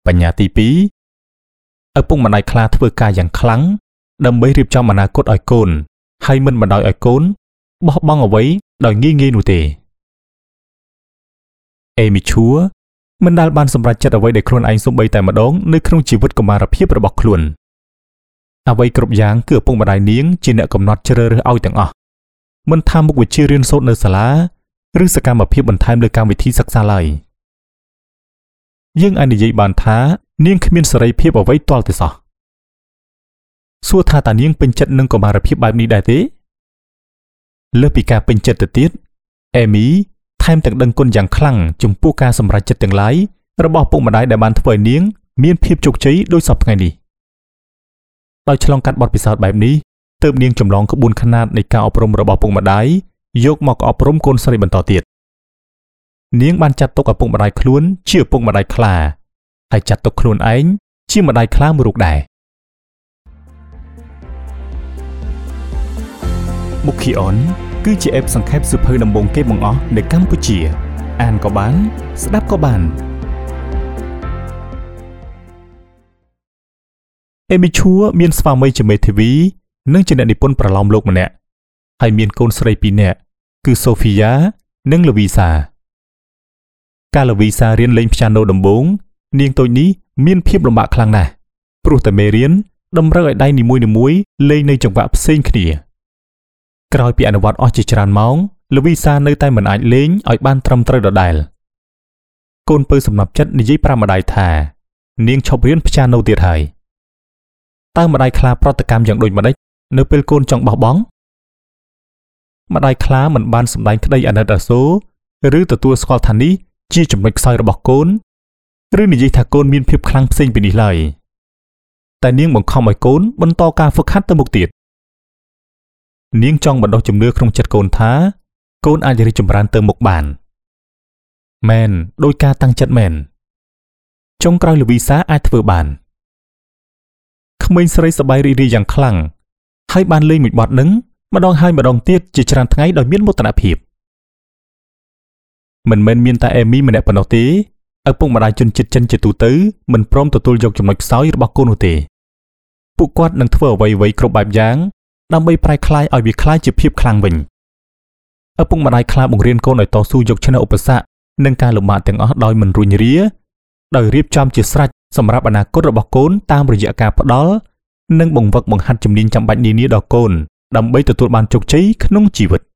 បញ្ញាទី2ឪពុកម្ដាយខ្លះធ្វើការយ៉ាងខ្លាំងដើម្បីរៀបចំអនាគតឲ្យកូនហើយមិនបណ្ដោយឲ្យកូនបោះបង់អ្វីដោយងាយៗនោះទេអេមីឈួរមិនដែលបានសម្រេចចិត្តអ្វីដែលខ្លួនឯងសូម្បីតែម្ដងនៅក្នុងជីវិតកុមារភាពរបស់ខ្លួនអ្វីគ្រប់យ៉ាងគឺឪពុកម្ដាយនាងជាអ្នកកំណត់ជ្រើសរើសឲ្យទាំងអស់មិនថាមុខវិជ្ជារៀនសូត្រនៅសាលាឬសកម្មភាពបន្ថែមលើកម្មវិធីសិក្សាឡើយយើងអាចនិយាយបានថានាងគ្មានសេរីភាពអ្វីទាល់តែសោះសួរថាតើនាងពេញចិត្តនឹងកុមារភាពបែបនេះដែរទេលើសពីការពេញចិត្តទៅទៀតអេមីថែមទាំងដឹងគុណយ៉ាងខ្លាំងចំពោះការសម្រេចចិត្តទាំងឡាយរបស់ឪពុកម្ដាយដែលបានធ្វើឲ្យនាងមានភាពជោគជ័យដោយសពថ្ងៃនេះដោយឆ្លងកាត់បទពិសោធន៍បែបនេះទើបនាងចម្លងក្បួនខ្នាតនៃការអប់រំរបស់ឪពុកម្ដាយយកមកអប់រំកូនស្រីបន្តទៀតនាងបានចាត់ទុកឪពុកម្ដាយខ្លួនជាឪពុកម្ដាយខ្លាហើយចាត់ទុកខ្លួនឯងជាម្ដាយខ្លាមួយរូបដែរមុខីអនគឺជាអេបសង្ខេបសៀវភៅដំបូងគេបង្អស់នៅកម្ពុជាអានក៏បានស្ដាប់ក៏បានអេមីឈួរមានស្វាមីជាមេធាវីនិងជាអ្នកនិពន្ធប្រឡោមលោកម្នាក់ហើយមានកូនស្រី2នាក់គឺសូហ្វីយ៉ានិងលូវីសាកាលលូវីសារៀនលេងព្យ៉ាណូដំបូងនាងតូចនេះមានភាពលំបាកខ្លាំងណាស់ព្រោះតែមេរៀនតម្រូវឲ្យដៃនីមួយៗលេងនៅចង្វាក់ផ្សេងគ្នាក្រោយពីអនុវត្តអស់ជាច្រើនម៉ោងលូវីសានៅតែមិនអាចលេងឲ្យបានត្រឹមត្រូវដដែលកូនពៅសំណប់ចិត្តនិយាយប្រាប់ម្ដាយថានាងឈប់រៀនព្យ៉ាណូទៀតហើយតើម្ដាយខ្លាប្រតិកម្មយ៉ាងដូចម្ដេចនៅពេលកូនចង់បោះបង់ម្ដាយខ្លាមិនបានសម្ដែងក្តីអាណិតអាសូរឬទទួលស្គាល់ថានេះជាចំណុចខ្សោយរបស់កូនឬនិយាយថាកូនមានភាពខ្លាំងផ្សេងពីនេះឡើយតែនាងបង្ខំឲ្យកូនបន្តការហ្វឹកហាត់ទៅមុខទៀតនាងចង់បណ្ដុះជំនឿក្នុងចិត្តកូនថាកូនអាចរីកចម្រើនទៅមុខបានមែនដោយការតាំងចិត្តមែនចុងក្រោយលូវីសាអាចធ្វើបានក្មេងស្រីសប្បាយរីករាយយ៉ាងខ្លាំងហើយបានលេងមួយបទនឹងម្ដងហើយម្ដងទៀតជាច្រើនថ្ងៃដោយមានមោទនភាពមិនមែនមានតែអេមីម្នាក់ប៉ុណ្ណោះទេឪពុកម្ដាយជនជាតិចិនជាទូទៅមិនព្រមទទួលយកចំណុចខ្សោយរបស់កូននោះទេពួកគាត់នឹងធ្វើអ្វីៗគ្រប់បែបយ៉ាងដើម្បីប្រែក្លាយឲ្យវាក្លាយជាភាពខ្លាំងវិញឪពុកម្ដាយខ្លាបង្រៀនកូនឲ្យតស៊ូយកឈ្នះឧបសគ្គនិងការលំបាកទាំងអស់ដោយមិនរួញរាដោយរៀបចំជាស្រេចសម្រាប់អនាគតរបស់កូនតាមរយៈការផ្ដល់និងបង្វឹកបង្ហាត់ជំនាញចាំបាច់នានាដល់កូនដើម្បីទទួលបានជោគជ័យក្នុងជីវិត